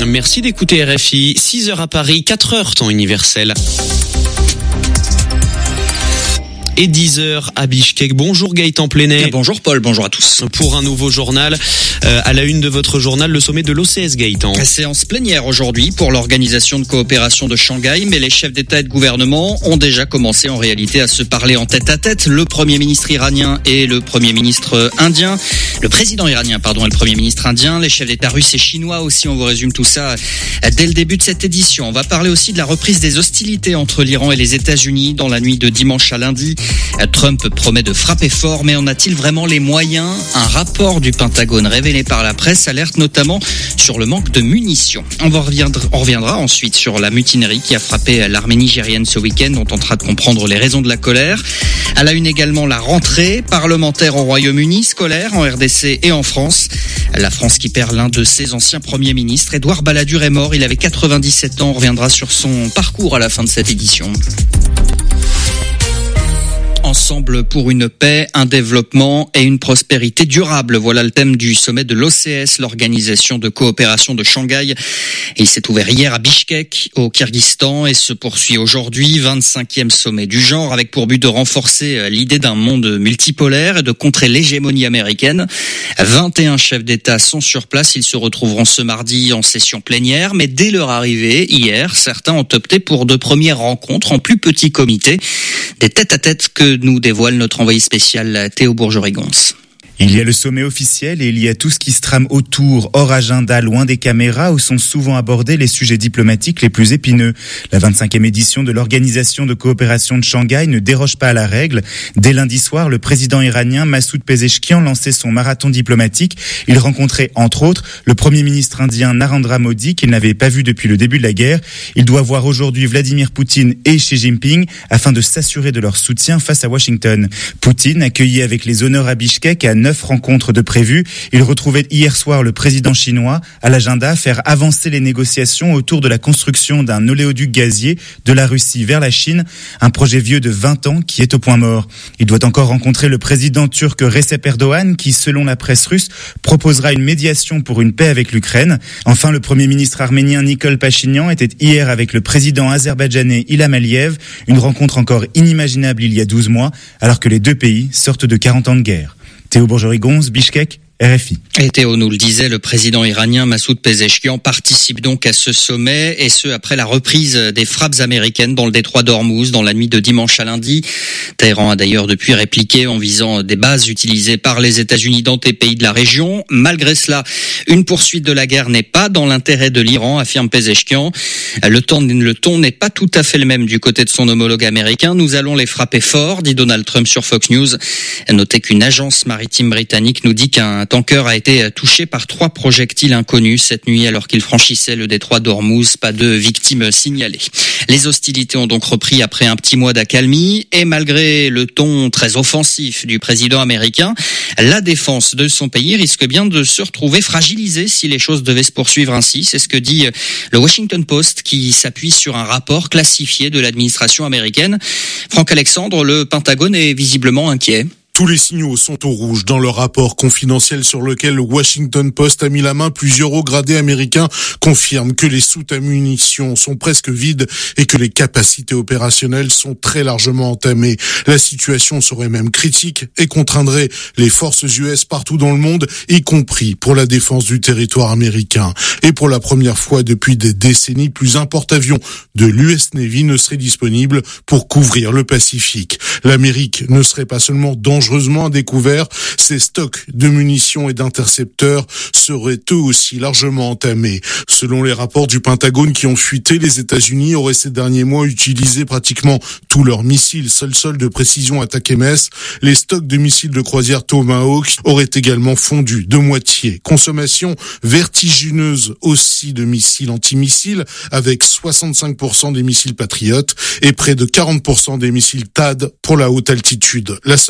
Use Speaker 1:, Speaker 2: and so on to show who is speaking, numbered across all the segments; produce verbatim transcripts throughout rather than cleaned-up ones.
Speaker 1: Merci d'écouter R F I. six heures à Paris, quatre heures temps universel. Et dix heures à Bichkek. Bonjour Gaëtan Plenet.
Speaker 2: Bonjour Paul, bonjour à tous.
Speaker 1: Pour un nouveau journal, euh, à la une de votre journal, le sommet de l'O C S, Gaëtan.
Speaker 2: Séance plénière aujourd'hui pour l'Organisation de coopération de Shanghai, mais les chefs d'État et de gouvernement ont déjà commencé en réalité à se parler en tête à tête. Le Premier ministre iranien et le Premier ministre indien, le président iranien pardon et le Premier ministre indien, les chefs d'État russes et chinois aussi. On vous résume tout ça dès le début de cette édition. On va parler aussi de la reprise des hostilités entre l'Iran et les États-Unis dans la nuit de dimanche à lundi. Trump promet de frapper fort, mais en a-t-il vraiment les moyens ? Un rapport du Pentagone révélé par la presse alerte notamment sur le manque de munitions. On, va reviendra, on reviendra ensuite sur la mutinerie qui a frappé l'armée nigérienne ce week-end. On tentera de comprendre les raisons de la colère. À la une également, la rentrée parlementaire au Royaume-Uni, scolaire en R D C et en France. La France qui perd l'un de ses anciens premiers ministres. Édouard Balladur est mort, il avait quatre-vingt-dix-sept ans. On reviendra sur son parcours à la fin de cette édition. Ensemble pour une paix, un développement et une prospérité durable. Voilà le thème du sommet de l'O C S, l'Organisation de coopération de Shanghai. Il s'est ouvert hier à Bichkek, au Kyrgyzstan, et se poursuit aujourd'hui, vingt-cinquième sommet du genre, avec pour but de renforcer l'idée d'un monde multipolaire et de contrer l'hégémonie américaine. vingt et un chefs d'État sont sur place. Ils se retrouveront ce mardi en session plénière, mais dès leur arrivée, hier, certains ont opté pour de premières rencontres en plus petit comité. Des tête-à-tête que nous dévoile notre envoyé spécial Théo Bourgeois-Rigonce.
Speaker 3: Il y a le sommet officiel et il y a tout ce qui se trame autour, hors agenda, loin des caméras, où sont souvent abordés les sujets diplomatiques les plus épineux. La vingt-cinquième édition de l'Organisation de coopération de Shanghai ne déroge pas à la règle. Dès lundi soir, le président iranien Massoud Pezeshkian lançait son marathon diplomatique. Il rencontrait, entre autres, le premier ministre indien Narendra Modi, qu'il n'avait pas vu depuis le début de la guerre. Il doit voir aujourd'hui Vladimir Poutine et Xi Jinping afin de s'assurer de leur soutien face à Washington. Poutine, accueilli avec les honneurs à Bichkek, à neuf rencontres de prévues. Il retrouvait hier soir le président chinois. À l'agenda, faire avancer les négociations autour de la construction d'un oléoduc gazier de la Russie vers la Chine, un projet vieux de vingt ans qui est au point mort. Il doit encore rencontrer le président turc Recep Erdogan qui, selon la presse russe, proposera une médiation pour une paix avec l'Ukraine. Enfin, le premier ministre arménien Nikol Pachinian était hier avec le président azerbaïdjanais Ilham Aliyev, une rencontre encore inimaginable il y a douze mois, alors que les deux pays sortent de quarante ans de guerre. Théo Bourgeois-Rigonce, Bichkek, R F I.
Speaker 2: Et Théo nous le disait, le président iranien Massoud Pezeshkian participe donc à ce sommet, et ce après la reprise des frappes américaines dans le détroit d'Ormuz dans la nuit de dimanche à lundi. Téhéran a d'ailleurs depuis répliqué en visant des bases utilisées par les États-Unis dans des pays de la région. Malgré cela, une poursuite de la guerre n'est pas dans l'intérêt de l'Iran, affirme Pezeshkian. Le ton, le ton n'est pas tout à fait le même du côté de son homologue américain. Nous allons les frapper fort, dit Donald Trump sur Fox News. Notez qu'une agence maritime britannique nous dit qu'un tanker a été touché par trois projectiles inconnus cette nuit alors qu'il franchissait le détroit d'Ormuz. Pas de victimes signalées. Les hostilités ont donc repris après un petit mois d'accalmie, et malgré le ton très offensif du président américain, la défense de son pays risque bien de se retrouver fragilisée si les choses devaient se poursuivre ainsi. C'est ce que dit le Washington Post qui s'appuie sur un rapport classifié de l'administration américaine. Franck Alexandre, le Pentagone est visiblement inquiet.
Speaker 4: Tous les signaux sont au rouge dans le rapport confidentiel sur lequel le Washington Post a mis la main. Plusieurs hauts gradés américains confirment que les soutes à munitions sont presque vides et que les capacités opérationnelles sont très largement entamées. La situation serait même critique et contraindrait les forces U S partout dans le monde, y compris pour la défense du territoire américain. Et pour la première fois depuis des décennies, plus un porte-avions de l'U S Navy ne serait disponible pour couvrir le Pacifique. L'Amérique ne serait pas seulement dangereuse à découvert, ces stocks de munitions et d'intercepteurs seraient eux aussi largement entamés. Selon les rapports du Pentagone qui ont fuité, les États-Unis auraient ces derniers mois utilisé pratiquement tous leurs missiles sol-sol de précision Attack-M S. Les stocks de missiles de croisière Tomahawk auraient également fondu de moitié. Consommation vertigineuse aussi de missiles antimissiles, avec soixante-cinq pour cent des missiles Patriot et près de quarante pour cent des missiles T A D pour la haute altitude. La sonnette d'alarme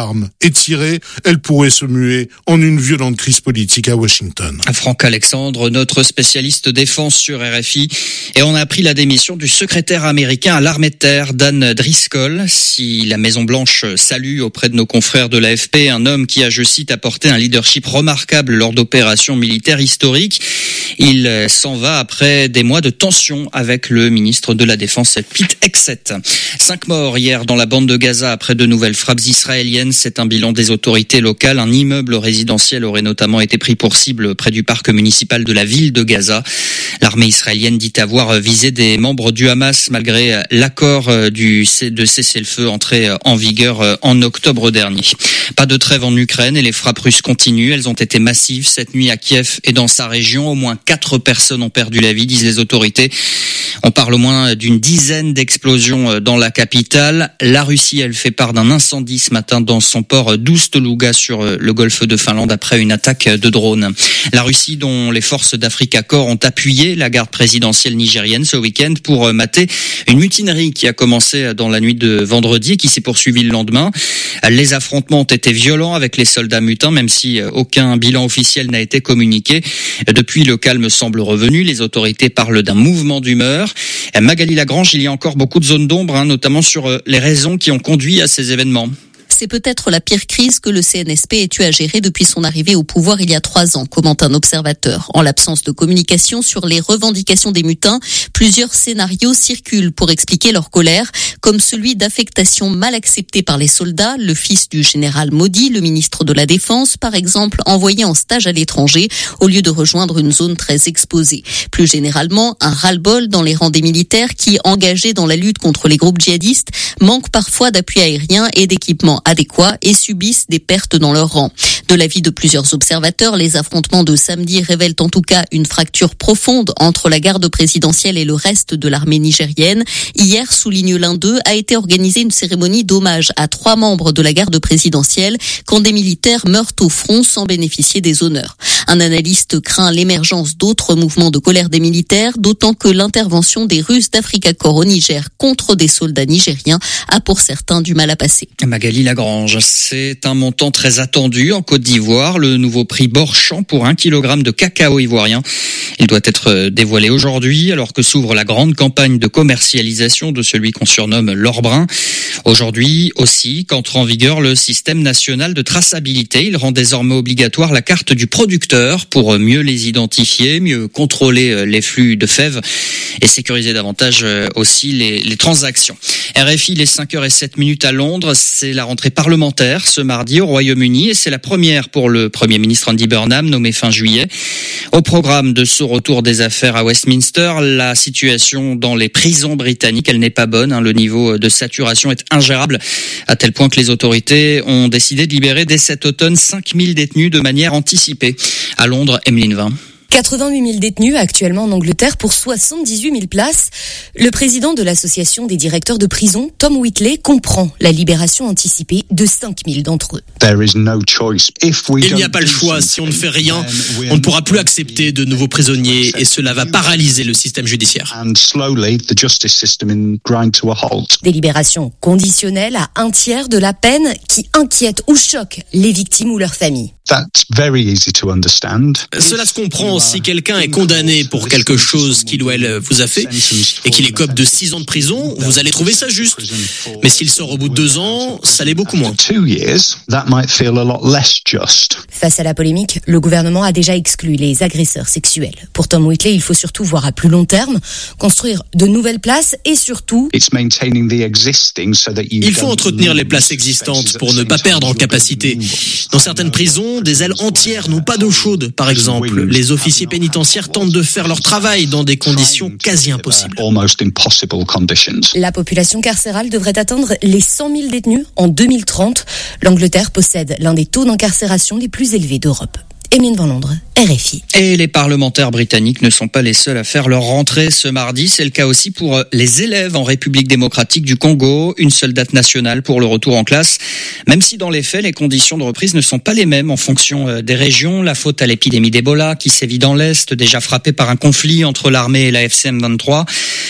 Speaker 4: l'arme est tirée, elle pourrait se muer en une violente crise politique à Washington.
Speaker 2: Franck Alexandre, notre spécialiste défense sur R F I, et on a appris la démission du secrétaire américain à l'armée de terre, Dan Driscoll. Si la Maison-Blanche salue auprès de nos confrères de l'A F P un homme qui a, je cite, apporté un leadership remarquable lors d'opérations militaires historiques, il s'en va après des mois de tension avec le ministre de la Défense, Pete Hegseth. Cinq morts hier dans la bande de Gaza après de nouvelles frappes israéliennes. C'est un bilan des autorités locales. Un immeuble résidentiel aurait notamment été pris pour cible près du parc municipal de la ville de Gaza. L'armée israélienne dit avoir visé des membres du Hamas malgré l'accord du, de cessez-le-feu entré en vigueur en octobre dernier. Pas de trêve en Ukraine et les frappes russes continuent. Elles ont été massives cette nuit à Kiev et dans sa région. Au moins quatre personnes ont perdu la vie, disent les autorités. On parle au moins d'une dizaine d'explosions dans la capitale. La Russie, elle fait part d'un incendie ce matin dans son port d'Oust-Luga sur le golfe de Finlande après une attaque de drone. La Russie, dont les forces d'Africa Corps ont appuyé la garde présidentielle nigérienne ce week-end pour mater une mutinerie qui a commencé dans la nuit de vendredi et qui s'est poursuivie le lendemain. Les affrontements ont été violents avec les soldats mutins, même si aucun bilan officiel n'a été communiqué. Depuis, le calme semble revenu. Les autorités parlent d'un mouvement d'humeur. Magali Lagrange, il y a encore beaucoup de zones d'ombre, hein, notamment sur les raisons qui ont conduit à ces événements.
Speaker 5: C'est peut-être la pire crise que le C N S P ait eu à gérer depuis son arrivée au pouvoir il y a trois ans, commente un observateur. En l'absence de communication sur les revendications des mutins, plusieurs scénarios circulent pour expliquer leur colère, comme celui d'affectation mal acceptée par les soldats, le fils du général Modi, le ministre de la Défense, par exemple, envoyé en stage à l'étranger au lieu de rejoindre une zone très exposée. Plus généralement, un ras-le-bol dans les rangs des militaires qui, engagés dans la lutte contre les groupes djihadistes, manquent parfois d'appui aérien et d'équipements adéquats et subissent des pertes dans leur rang. De l'avis de plusieurs observateurs, les affrontements de samedi révèlent en tout cas une fracture profonde entre la garde présidentielle et le reste de l'armée nigérienne. Hier, souligne l'un d'eux, a été organisée une cérémonie d'hommage à trois membres de la garde présidentielle quand des militaires meurent au front sans bénéficier des honneurs. Un analyste craint l'émergence d'autres mouvements de colère des militaires, d'autant que l'intervention des Russes d'Africa Corps au Niger contre des soldats nigériens a pour certains du mal à passer.
Speaker 2: Magali Lagrange, c'est un montant très attendu en Côte d'Ivoire, le nouveau prix Borchamp pour un kilogramme de cacao ivoirien. Il doit être dévoilé aujourd'hui alors que s'ouvre la grande campagne de commercialisation de celui qu'on surnomme l'or brun. Aujourd'hui aussi, qu'entre en vigueur le système national de traçabilité. Il rend désormais obligatoire la carte du producteur pour mieux les identifier, mieux contrôler les flux de fèves et sécuriser davantage aussi les, les transactions. R F I, les cinq heures zéro sept minutes à Londres, c'est la rentrée parlementaire ce mardi au Royaume-Uni et c'est la première pour le Premier ministre Andy Burnham, nommé fin juillet. Au programme de ce retour des affaires à Westminster, la situation dans les prisons britanniques, elle n'est pas bonne. Hein. Le niveau de saturation est ingérable, à tel point que les autorités ont décidé de libérer dès cet automne cinq mille détenus de manière anticipée. À Londres, Emeline Vin.
Speaker 6: quatre-vingt-huit mille détenus actuellement en Angleterre pour soixante-dix-huit mille places. Le président de l'association des directeurs de prison, Tom Whitley, comprend la libération anticipée de cinq mille d'entre eux.
Speaker 7: Il n'y a pas le choix. Si on ne fait rien, on ne pourra plus accepter de nouveaux prisonniers et cela va paralyser le système judiciaire.
Speaker 6: Des libérations conditionnelles à un tiers de la peine qui inquiètent ou choquent les victimes ou leurs familles.
Speaker 7: Cela se comprend si quelqu'un est condamné pour quelque chose qu'il ou elle vous a fait et qu'il écope de six ans de prison, vous allez trouver ça juste. Mais s'il sort au bout de deux ans, ça l'est beaucoup moins.
Speaker 6: Face à la polémique, le gouvernement a déjà exclu les agresseurs sexuels. Pour Tom Whitley, il faut surtout voir à plus long terme, construire de nouvelles places et surtout...
Speaker 7: Il faut entretenir les places existantes pour ne pas perdre en capacité. Dans certaines prisons, des ailes entières n'ont pas d'eau chaude, par exemple. Les officiers pénitentiaires tentent de faire leur travail dans des conditions quasi impossibles.
Speaker 6: La population carcérale devrait atteindre les cent mille détenus en deux mille trente. L'Angleterre possède l'un des taux d'incarcération les plus élevés d'Europe. Emeline Van Londres, R F I.
Speaker 2: Et les parlementaires britanniques ne sont pas les seuls à faire leur rentrée ce mardi. C'est le cas aussi pour les élèves en République démocratique du Congo. Une seule date nationale pour le retour en classe. Même si dans les faits, les conditions de reprise ne sont pas les mêmes en fonction des régions. La faute à l'épidémie d'Ebola qui sévit dans l'Est, déjà frappée par un conflit entre l'armée et la F C M vingt-trois.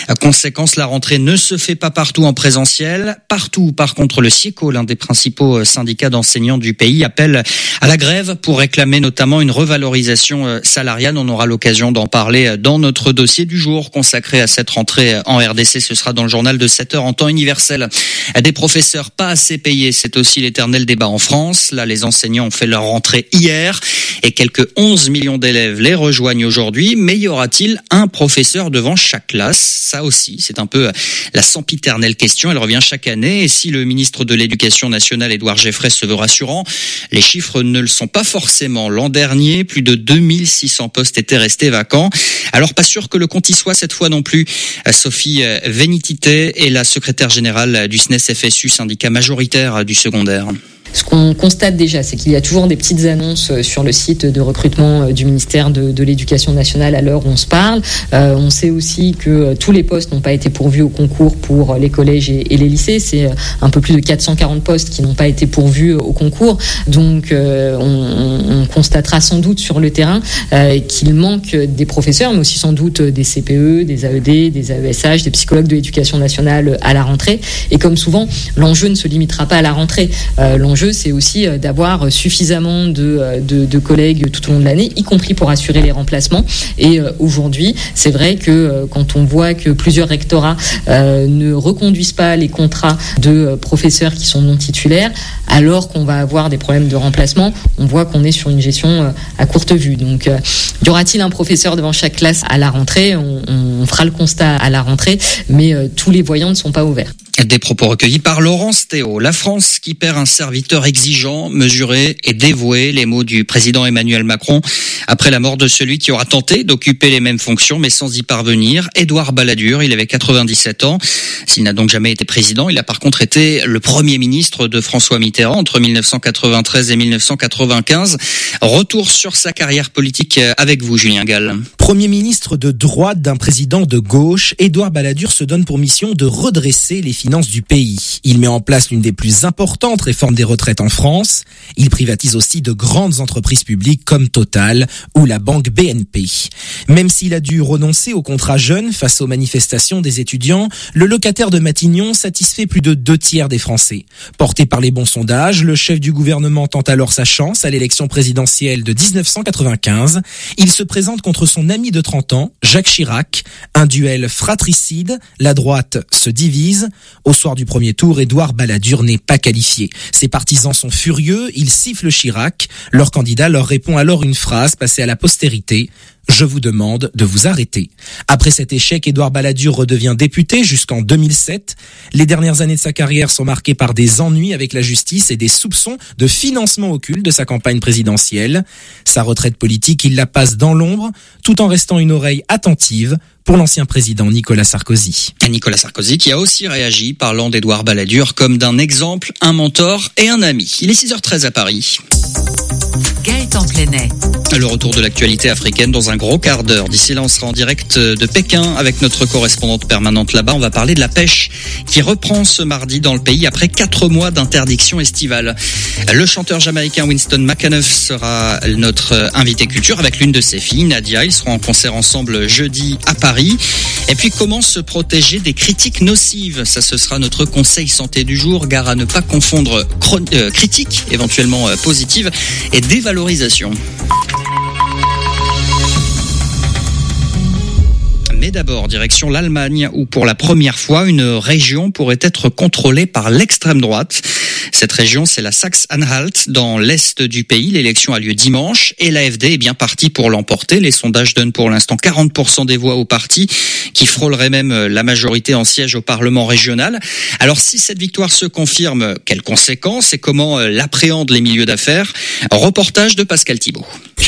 Speaker 2: Conséquence, la rentrée ne se fait pas partout en présentiel. Partout, par contre, le SIECO, l'un des principaux syndicats d'enseignants du pays, appelle à la grève pour réclamer notamment une revalorisation salariale. On aura l'occasion d'en parler dans notre dossier du jour consacré à cette rentrée en R D C. Ce sera dans le journal de sept heures en temps universel. Des professeurs pas assez payés, c'est aussi l'éternel débat en France. Là, les enseignants ont fait leur rentrée hier et quelques onze millions d'élèves les rejoignent aujourd'hui. Mais y aura-t-il un professeur devant chaque classe? Ça aussi, c'est un peu la sempiternelle question. Elle revient chaque année. Et si le ministre de l'Éducation nationale, Édouard Geoffrey, se veut rassurant, les chiffres ne le sont pas forcément. L'an dernier, plus de deux mille six cents postes étaient restés vacants. Alors, pas sûr que le compte y soit cette fois non plus. Sophie Vénitité est la secrétaire générale du S N E S F S U, syndicat majoritaire du secondaire.
Speaker 8: Ce qu'on constate déjà, c'est qu'il y a toujours des petites annonces sur le site de recrutement du ministère de, de l'Éducation nationale à l'heure où on se parle. Euh, on sait aussi que tous les postes n'ont pas été pourvus au concours pour les collèges et, et les lycées. C'est un peu plus de quatre cent quarante postes qui n'ont pas été pourvus au concours. Donc, euh, on, on constatera sans doute sur le terrain euh, qu'il manque des professeurs, mais aussi sans doute des C P E, des A E D, des A E S H, des psychologues de l'Éducation nationale à la rentrée. Et comme souvent, l'enjeu ne se limitera pas à la rentrée. Euh, l'enjeu c'est aussi d'avoir suffisamment de, de, de collègues tout au long de l'année, y compris pour assurer les remplacements. Et euh, aujourd'hui, c'est vrai que euh, quand on voit que plusieurs rectorats euh, ne reconduisent pas les contrats de euh, professeurs qui sont non titulaires, alors qu'on va avoir des problèmes de remplacement, on voit qu'on est sur une gestion euh, à courte vue. Donc, euh, y aura-t-il un professeur devant chaque classe à la rentrée? on, on fera le constat à la rentrée, mais euh, tous les voyants ne sont pas ouverts.
Speaker 2: Des propos recueillis par Laurence Théo. La France qui perd un serviteur exigeant, mesuré et dévoué, les mots du président Emmanuel Macron après la mort de celui qui aura tenté d'occuper les mêmes fonctions mais sans y parvenir, Édouard Balladur. Il avait quatre-vingt-dix-sept ans. S'il n'a donc jamais été président, il a par contre été le premier ministre de François Mitterrand entre mille neuf cent quatre-vingt-treize et mille neuf cent quatre-vingt-quinze. Retour sur sa carrière politique avec vous, Julien Gall.
Speaker 9: Premier ministre de droite d'un président de gauche, Édouard Balladur se donne pour mission de redresser les finances du pays. Il met en place l'une des plus importantes réformes des retraites en France. Il privatise aussi de grandes entreprises publiques comme Total ou la banque B N P. Même s'il a dû renoncer au contrat jeune face aux manifestations des étudiants, le locataire de Matignon satisfait plus de deux tiers des Français. Porté par les bons sondages, le chef du gouvernement tente alors sa chance à l'élection présidentielle de dix-neuf cent quatre-vingt-quinze. Il se présente contre son ami de trente ans, Jacques Chirac. Un duel fratricide, la droite se divise. Au soir du premier tour, Édouard Balladur n'est pas qualifié. Ses partisans sont furieux, ils sifflent Chirac. Leur candidat leur répond alors une phrase passée à la postérité. Je vous demande de vous arrêter. Après cet échec, Édouard Balladur redevient député jusqu'en deux mille sept. Les dernières années de sa carrière sont marquées par des ennuis avec la justice et des soupçons de financement occulte de sa campagne présidentielle. Sa retraite politique, il la passe dans l'ombre, tout en restant une oreille attentive pour l'ancien président Nicolas Sarkozy.
Speaker 2: Nicolas Sarkozy qui a aussi réagi parlant d'Édouard Balladur comme d'un exemple, un mentor et un ami. Il est six heures treize à Paris.
Speaker 10: Gaëtan Plenet.
Speaker 2: Le retour de l'actualité africaine dans un gros quart d'heure. D'ici là, on sera en direct de Pékin avec notre correspondante permanente là-bas. On va parler de la pêche qui reprend ce mardi dans le pays après quatre mois d'interdiction estivale. Le chanteur jamaïcain Winston McAnuff sera notre invité culture avec l'une de ses filles, Nadia. Ils seront en concert ensemble jeudi à Paris. Et puis, comment se protéger des critiques nocives? Ça, ce sera notre conseil santé du jour. Gare à ne pas confondre chron- euh, critiques, éventuellement euh, positives, et dévalorisation. Mais d'abord, direction l'Allemagne, où pour la première fois, une région pourrait être contrôlée par l'extrême droite. Cette région, c'est la Saxe-Anhalt, dans l'est du pays. L'élection a lieu dimanche et l'A F D est bien partie pour l'emporter. Les sondages donnent pour l'instant quarante pour cent des voix au parti, qui frôlerait même la majorité en siège au Parlement régional. Alors, si cette victoire se confirme, quelles conséquences et comment l'appréhendent les milieux d'affaires? Reportage de Pascal Thibault.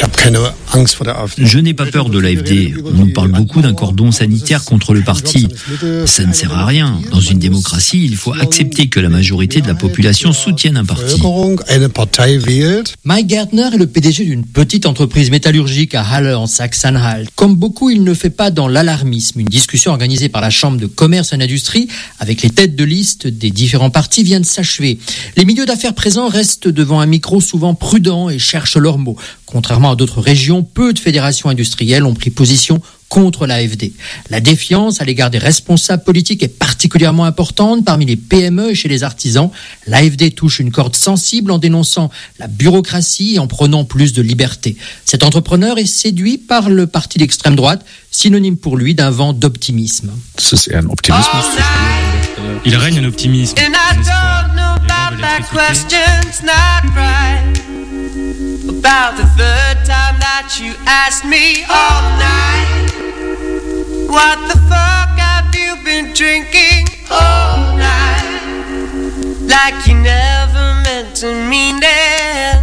Speaker 11: Je n'ai pas peur de l'A F D. On nous parle beaucoup d'un cordon sanitaire contre le parti. Ça ne sert à rien. Dans une démocratie, il faut accepter que la majorité de la population soutienne un parti.
Speaker 12: Mike Gärtner est le P D G d'une petite entreprise métallurgique à Halle en Saxe-Anhalt. Comme beaucoup, il ne fait pas dans l'alarmisme. Une discussion organisée par la Chambre de commerce et d'industrie avec les têtes de liste des différents partis vient de s'achever. Les milieux d'affaires présents restent devant un micro souvent prudent et cherchent leurs mots. Contrairement à d'autres régions, peu de fédérations industrielles ont pris position contre l'A F D. La défiance à l'égard des responsables politiques est particulièrement importante parmi les P M E et chez les artisans. L'A F D touche une corde sensible en dénonçant la bureaucratie et en prenant plus de liberté. Cet entrepreneur est séduit par le parti d'extrême droite, synonyme pour lui d'un vent d'optimisme.
Speaker 13: C'est un optimisme. Il règne un optimisme.
Speaker 14: About the third time that you asked me all night, what the fuck have you been drinking all night? Like you never meant to mean it.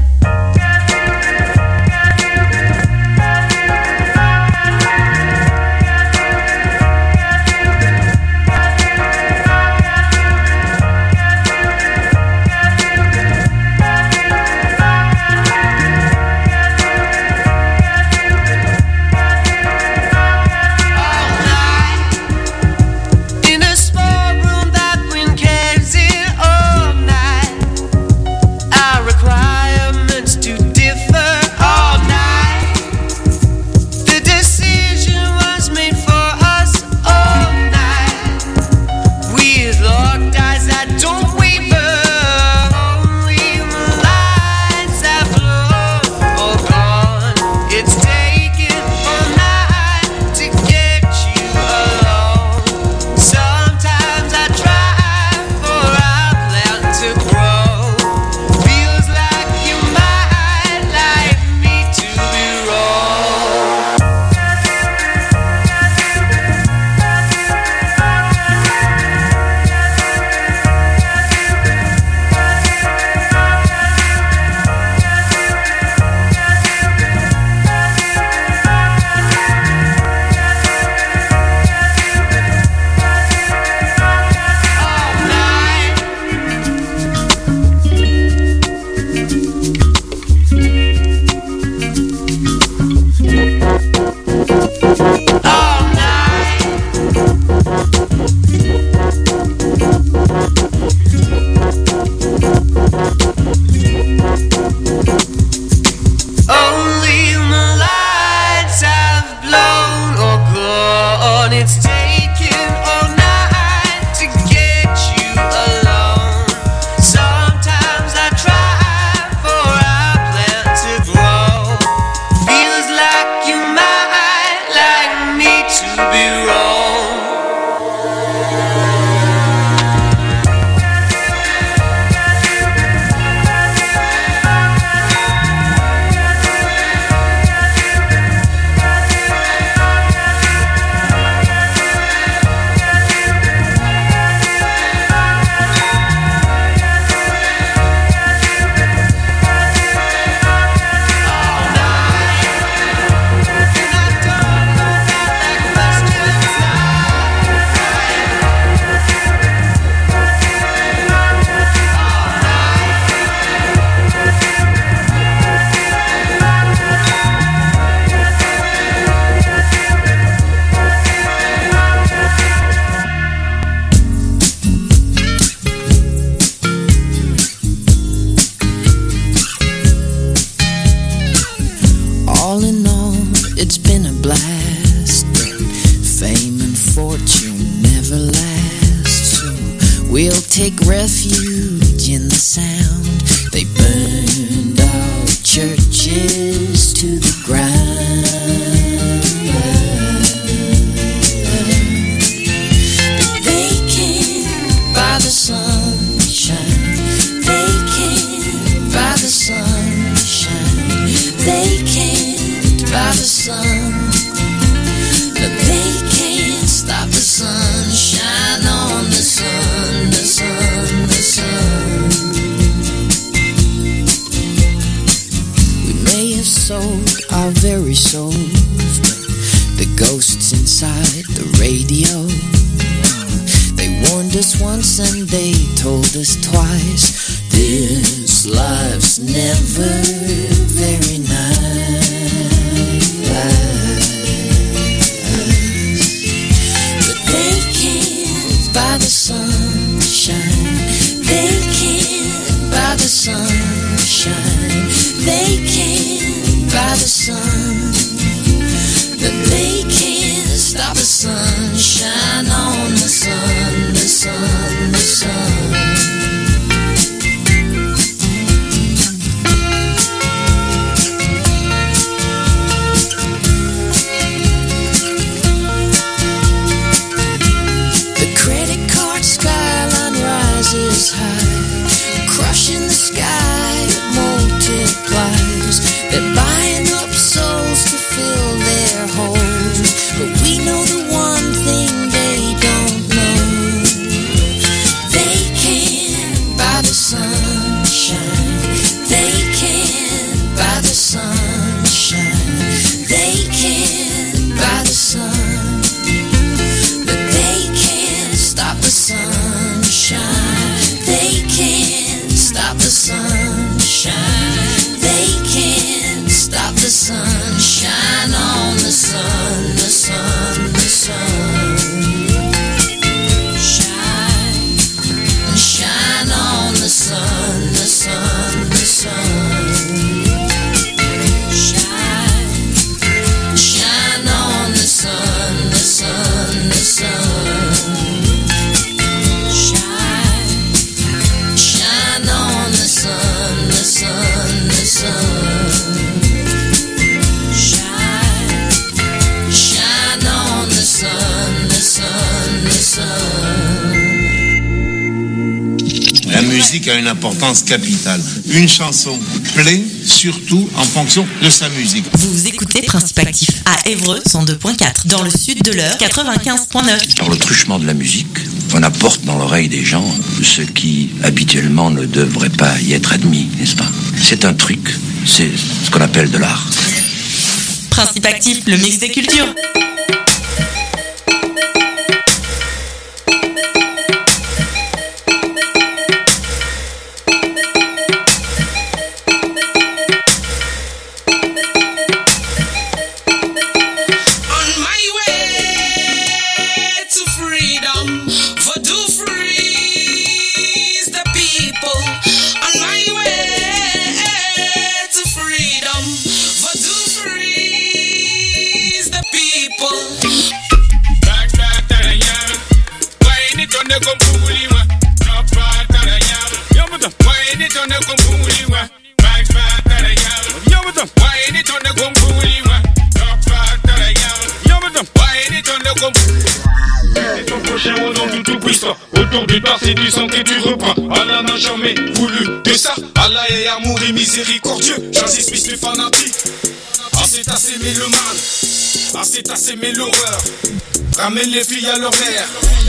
Speaker 15: Take refuge in the sound. They burned our churches to the ground. But they can't buy the sunshine. They can't buy the sunshine. They can't buy the sun. But they can't stop the sunshine on the sun. The sun, the sun. We may have sold our very souls, but the ghosts inside the radio, they warned us once and they told us twice. This life's never very nice. But they can't buy the sunshine. They can't buy the sunshine. They can't buy the sun, but they can't stop the sun. Shine on the sun, the sun, the sun. Is high, crushing the sky, it multiplies. They're buying up souls to fill their holes, but we know the one thing they don't know. They can't buy the sunshine. They can't buy the sunshine. They can't buy the sun, but they can't stop the sunshine. They can't stop the sunshine. They can't stop the sunshine on the sun, the sun, the sun. Shine, shine on the sun, the sun, the sun. Shine, shine on the sun, the sun, the sun. Sun, the sun, the sun. Shine, shine on the sun, the sun, the sun.
Speaker 16: La musique a une importance capitale. Une chanson plaît surtout en fonction de sa musique.
Speaker 17: Vous écoutez Principe Actif à Évreux cent deux point quatre, dans le sud de l'Eure quatre-vingt-quinze point neuf.
Speaker 18: Par le truchement de la musique, on apporte dans l'oreille des gens ce qui habituellement ne devrait pas y être admis, n'est-ce pas? C'est un truc, c'est ce qu'on appelle de l'art.
Speaker 17: Principe Actif, le mix des cultures.
Speaker 19: Autour du bar, c'est du sang que tu reprends. Allah n'a jamais voulu de ça. Allah est amour et miséricordieux. J'insiste, Smith, le fanatique. Ah, c'est assez mélomane. Ah, c'est assez mais l'horreur. Ramène les filles à leur mère.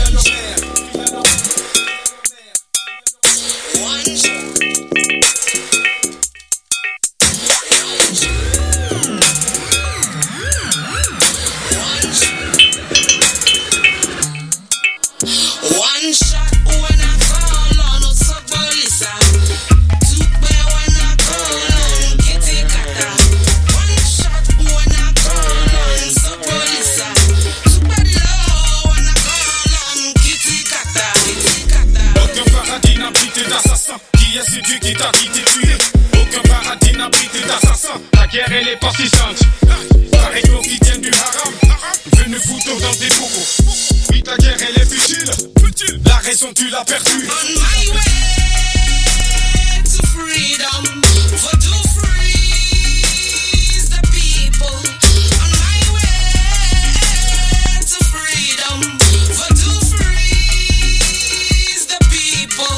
Speaker 19: C'est Dieu qui t'a dit t'es tué. Aucun paradis n'abrite d'assassin. La guerre elle est persistante. Pareil qui vient du haram. Venu foutre dans tes bobos. Oui ta guerre elle est futile. La raison tu l'as perdue. On my way to freedom. For to freeze the people. On my way to freedom. For to freeze the people.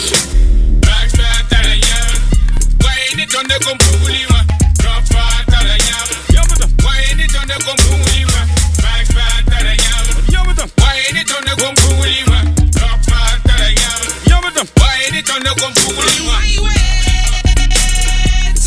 Speaker 19: Don't come bully one. Drop out that I am. Why ain't it on the come bully one? Back back that I am. Why ain't it on the come bully one? Drop out that I am. Why ain't it on the come bully one?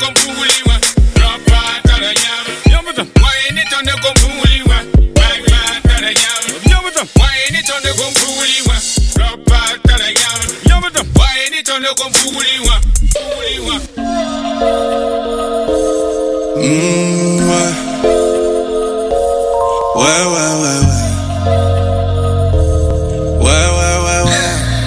Speaker 19: kompuliwa. Ropa tara nyam. Yamata. Why ni tonne kompuliwa. Bye bye tara nyam. Yamata. Why ni tonne kompuliwa. Ropa tara nyam. Yamata. Why ni tonne kompuliwa. Kompuliwa.
Speaker 20: Mmh, ouais. Ouais, ouais, ouais, ouais. Ouais, ouais, ouais, ouais.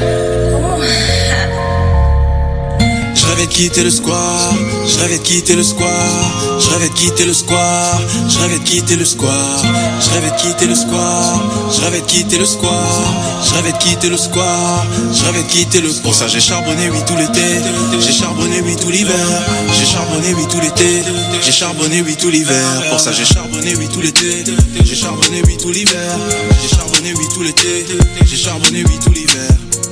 Speaker 20: Je rêvais de quitter le square, je rêvais de quitter le square, je rêvais de quitter le square, je rêvais de quitter le square, je rêvais de quitter le square, je rêvais de quitter le square, je rêvais de quitter le square, je rêvais de quitter le. Pour ça j'ai charbonné oui tout l'été, j'ai charbonné oui tout l'hiver, j'ai charbonné oui tout l'été, j'ai charbonné oui tout l'hiver. Pour ça j'ai charbonné oui tout l'été, j'ai charbonné oui tout l'hiver, j'ai charbonné oui tout l'été, j'ai charbonné oui tout l'hiver.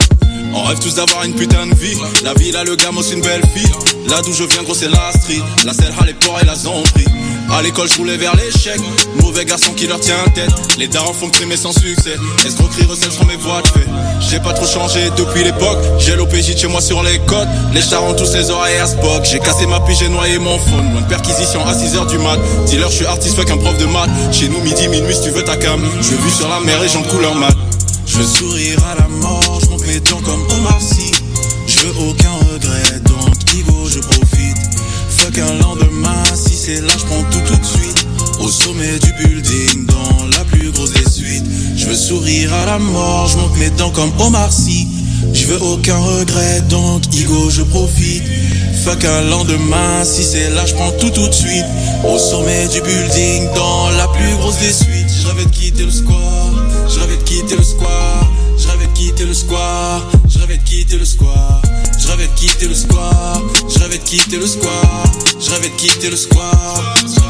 Speaker 20: On rêve tous d'avoir une putain de vie. La ville a le gamin, c'est une belle fille. Là d'où je viens gros c'est la street. La selle, les porcs et la zombie. À l'école je roulais vers l'échec. Mauvais garçon qui leur tient tête. Les darons font que trimer sans succès. Escroquerie recèle sur mes voies de fait. J'ai pas trop changé depuis l'époque. J'ai l'O P J de chez moi sur les côtes. Les stars ont tous les oreilles à Spock. J'ai cassé ma pige, j'ai noyé mon phone. Loin de perquisition à six heures du mat. Dealer je suis artiste fuck un prof de maths. Chez nous midi minuit si tu veux ta cam. Je veux vu sur la mer et j'en couleur mat. Je veux sourire à la mort, je monte mes dents comme Omar Sy. Je veux aucun regret, donc Igo je profite. Fuck un lendemain, si c'est là je prends tout tout de suite. Au sommet du building, dans la plus grosse des suites. Je veux sourire à la mort, je monte mes dents comme Omar Sy. Je veux aucun regret, donc Igo je profite. Fuck un lendemain, si c'est là je prends tout tout de suite. Au sommet du building, dans la plus grosse des suites. Je rêvais de quitter le square, je rêvais de quitter le square, je rêvais de quitter le square, je rêvais de quitter le square, je rêvais de quitter le square, je rêvais de quitter le square, je rêvais de quitter le square.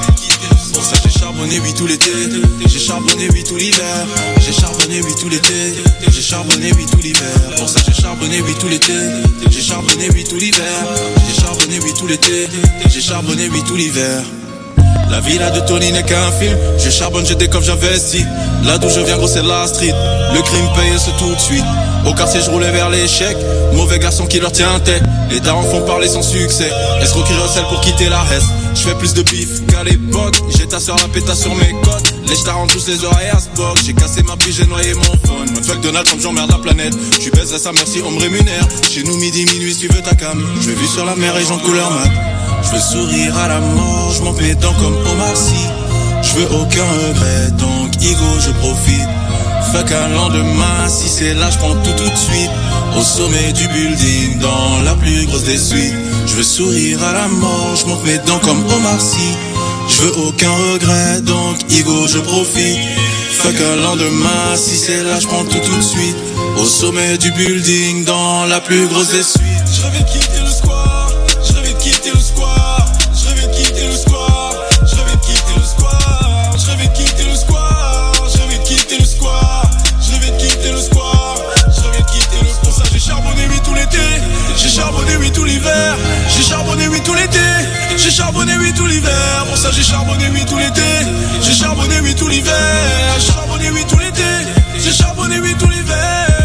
Speaker 20: Pour ça j'ai charbonné oui tout l'été, j'ai charbonné oui tout l'hiver, j'ai charbonné oui tout l'été, j'ai charbonné oui tout l'hiver. Pour ça j'ai charbonné oui tout l'été, j'ai charbonné oui tout l'hiver, j'ai charbonné oui tout l'été, j'ai charbonné oui tout l'hiver. La villa de Tony n'est qu'un film. Je charbonne, je décoffre, j'investis. Là d'où je viens gros c'est la street. Le crime paye ce tout de suite. Au quartier je roulais vers l'échec. Mauvais garçon qui leur tient tête. Les darons font parler sans succès. Escroquerie recèle pour quitter la reste. Je fais plus de bif qu'à l'époque. J'ai ta soeur la pétasse sur mes côtes. Les stars ont tous les oreilles à Spock. J'ai cassé ma pige, j'ai noyé mon phone. Fuck Donald Trump, j'emmerde la planète. J'suis baise à sa merci, on me rémunère. Chez nous midi minuit si tu veux ta cam. Je vais vu sur la mer et j'en couleur mat. Je veux sourire à la mort, je monte mes dents comme Omar Sy. Je veux aucun regret, donc Igo je profite. Fuck un lendemain, si c'est là je prends tout tout de suite. Au sommet du building, dans la plus grosse des suites. Je veux sourire à la mort, je monte mes dents comme Omar Sy. Je veux aucun regret, donc Igo je profite. Fuck un lendemain, si c'est là je prends tout tout de suite. Au sommet du building, dans la plus grosse des suites. Je rêvais de quitter le square, je rêvais de quitter le square, je rêvais de quitter le square, je rêvais de quitter le square, je rêvais de quitter le square, je rêvais de quitter le square, je rêvais de quitter le square, je rêvais de quitter le square. Pour ça j'ai charbonné oui tout l'été, j'ai charbonné oui tout l'hiver, j'ai charbonné oui tout l'été, j'ai charbonné oui tout l'hiver. Pour ça j'ai charbonné oui tout l'été, j'ai charbonné oui tout l'hiver, j'ai charbonné oui tout l'été, j'ai charbonné oui tout l'hiver.